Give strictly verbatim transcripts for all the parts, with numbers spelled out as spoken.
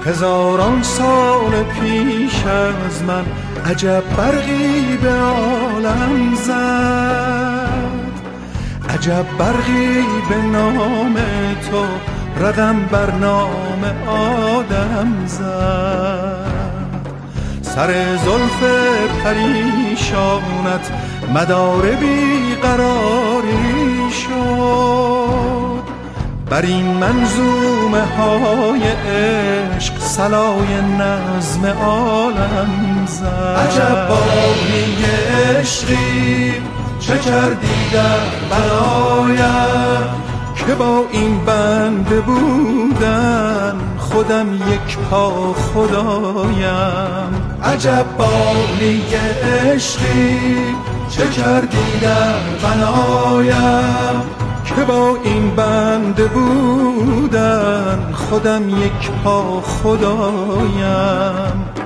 هزاران سال پیش از من عجب برقی به عالم زد، عجب برقی به نام تو رقم بر نام آدم زد. سر زلف پریشانت مدار بیقراری شد، بر این منظومه های عشق صلای نظم عالم زد. عجب باری عشقی چه کردی در بلایم، که با این بنده بودن خودم یک پا خدایم. عجب باری عشقی چه کردی در بلایم، که با این بنده بودن خودم یک پا خدایم.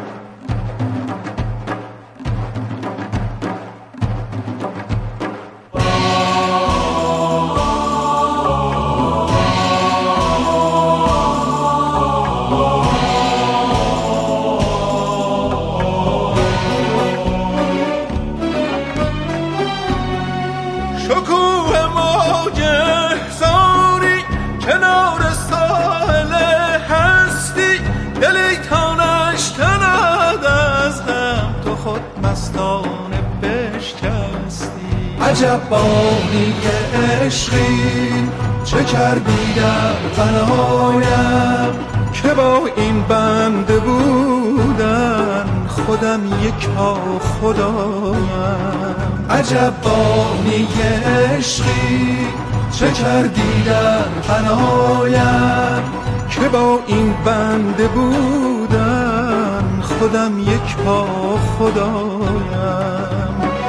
عجب باری عشقی چه کردی در بلایم، که با این بنده بودن خودم یک پا خدایم. عجب باری عشقی چه کردی در بلایم، که با این بنده بودن خودم یک پا خدایم.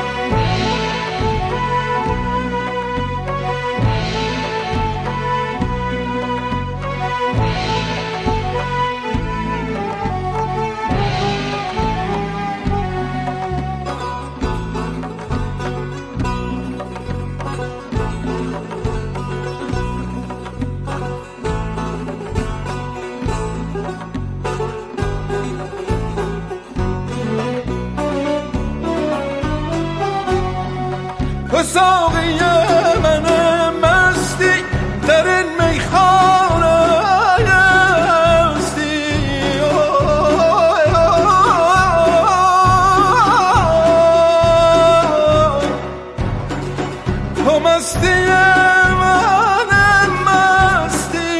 تو ساقی من مستی در این میخانه هستی، تو مستی من مستی،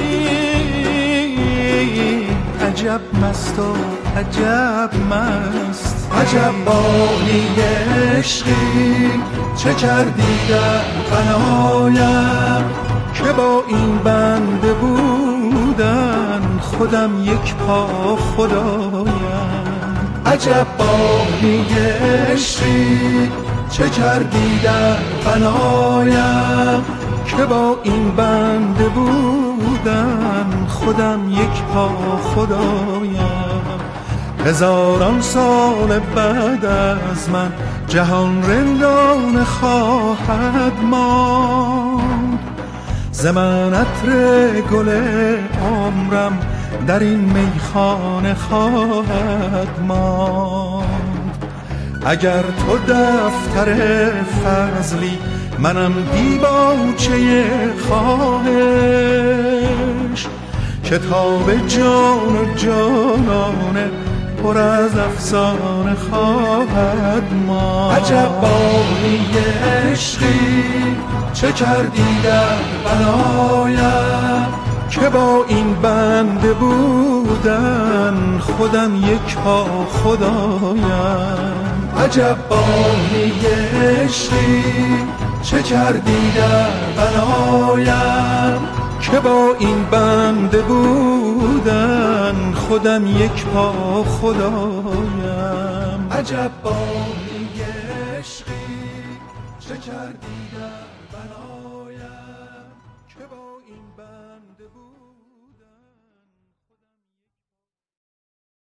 عجب مست و عجب مست. عجب باری عشقی چه کردی در بلایم، که با این بنده بودن خودم یک پا خدایم. عجب باری عشقی چه کردی در بلایم، که با این بنده بودن خودم یک پا خدایم. هزاران سال بعد از من جهان رندانه خواهد ماند، ز من عطر گل عمرم در این میخانه خواهد ماند. اگر تو دفتر فضلی منم دیباچه خواهش، کتاب جان و جانانه پر از افسانه خواهد ماند. عجب باری عشقی چه کردی در بلایم، که با این بنده بودن خودم یک پا خدایم. عجب باری عشقی چه کردی در بلایم، که با این بنده بودن خودم یک پا خدایم. عجب باری عشقی چه کردی در بلایم.